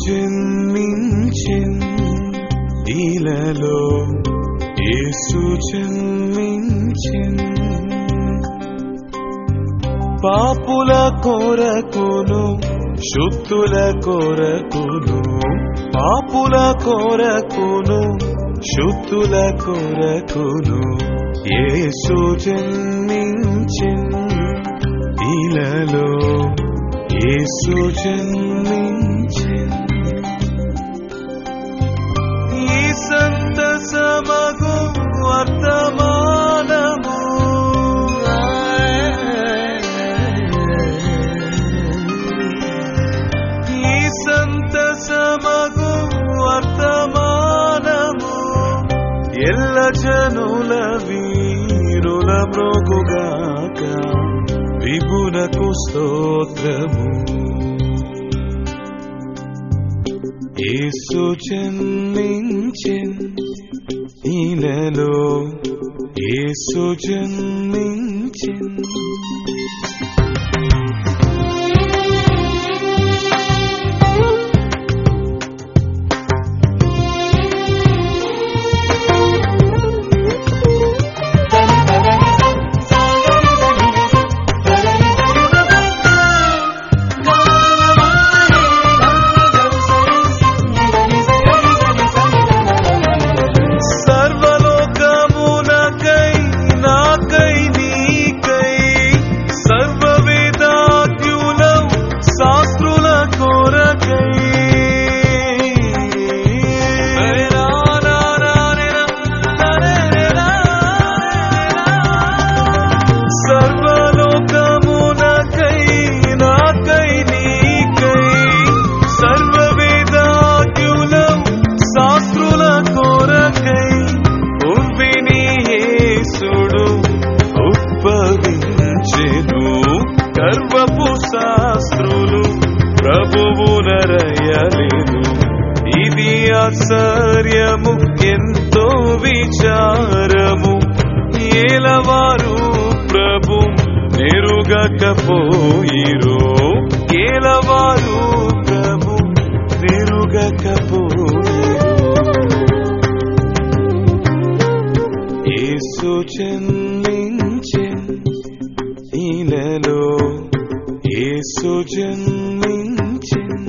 జన్మించెన్ ఇలలో యేసు జన్మించెన్ పాపుల కొరకును శుద్ధుల కొరకును పాపుల కొరకును శుద్ధుల కొరకును యేసు జన్మించెన్ ఇలలో యేసు జన్మించెన్ ఈ సంతసమగు వర్తమానము ఈ సంతసమగు వర్తమానము ఎల్ల జనుల వీరుల మ్రోగుగాక విభునకు స్తోత్రము యేసు జన్మించెన్ ఇలలో యేసు జన్మించెన్ గర్వపు శాస్త్రులు ప్రభువునరయలేదు ఇది ఆశ్చర్యము ఎంతో విచారము ఏలవారు ప్రభు నెరుగకపోయిరో ఏలవారు ప్రభు నెరుగకపోయిరో యేసు జన్మించెన్ ఇలలో యేసు జన్మించెన్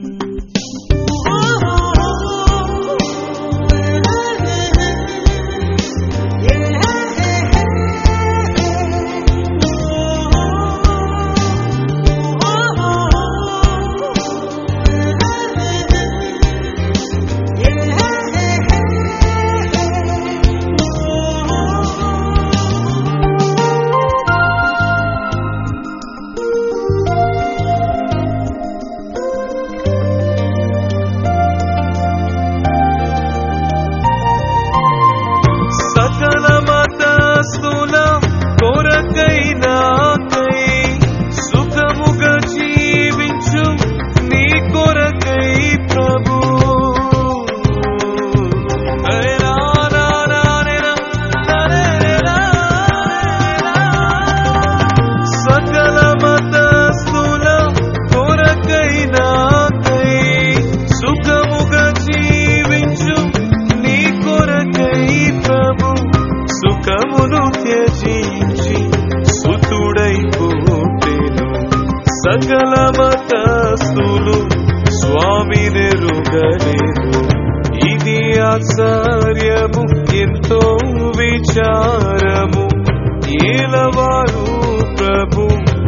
సుఖమును త్యజించి సుతుడైపోతెను సకల మతస్థులు స్వామినెరుగలేదు ఇది ఆశ్చర్యము ఎంతో విచారము ఏలవారు ప్రభు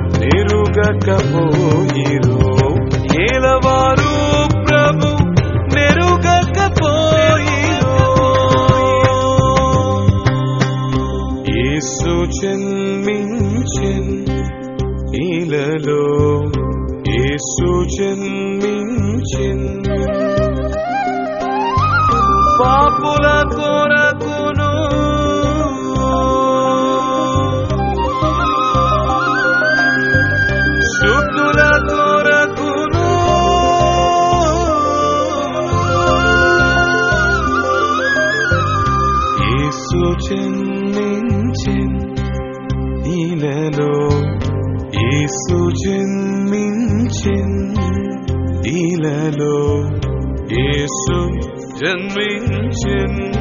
నెరుగకపోయిరో ఏలవారు ప్రభు నెరుగకపోయిరో యేసు జన్మించెన్ ఇలలో యేసు జన్మించెన్ పాపుల కొరకును శుద్ధుల కొరకును యేసు జన్మించెన్ ఇలలో యేసు జన్మించెన్ ఈలలో యేసు జన్మించెను.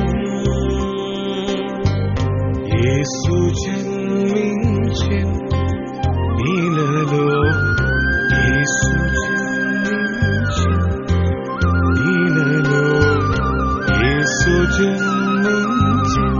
యేసు జన్మించెను ఈలలో యేసు జన్మించెను ఈలలో యేసు జన్మించెను.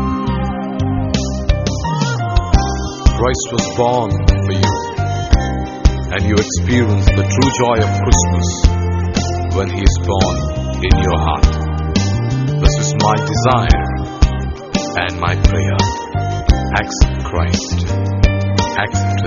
Christ was born for you, and you experience the true joy of Christmas when He is born in your heart. This is my desire and my prayer. Accept Christ. Accept